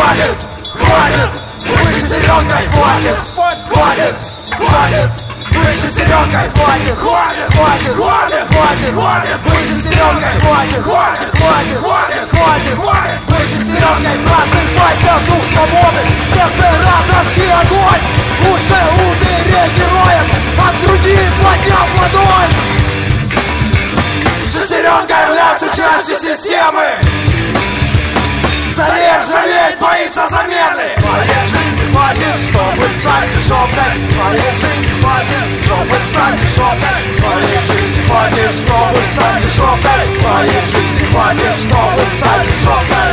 хватит, хватит, выше зеленкой, хватит, хватит, хватит, выше зеленкой, хватит, хватит, хватит, хватит, хватит, выше зеленкой, хватит, хватит, хватит, хватит, хватит, выше зеленкой, просыпайся, дух свободы, сердце разожги огонь, лучше умереть героем, от груди подняв ладонь. Шестеренка является частью системы. Стареешь, жалеть, боится замены. Твоей жизни хватит, чтобы стать дешевкой. Твоей жизни хватит, чтобы стать дешевкой. Твоей жизни хватит, чтобы стать дешевкой. Твоей жизни хватит, чтобы стать дешевкой.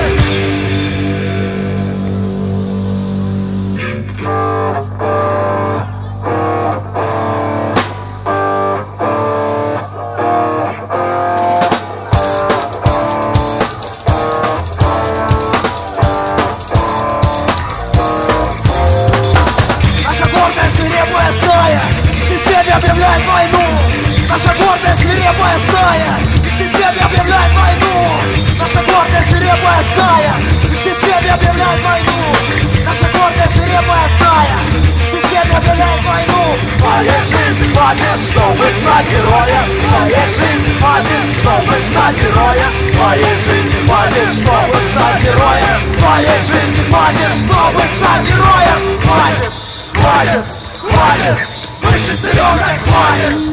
Объявляет войну. Наша гордая свирепая стая к системе объявляет войну. Наша гордая свирепая стая к системе объявляет войну. Наша гордая свирепая стая к системе объявляет войну. Твоей жизни хватит, чтобы стать героем. Твоей жизни хватит, чтобы стать героем. Твоей жизни хватит, чтобы стать героем. Твоей жизни хватит, чтобы стать героем. Хватит, хватит, хватит, выше зеленой, хватит.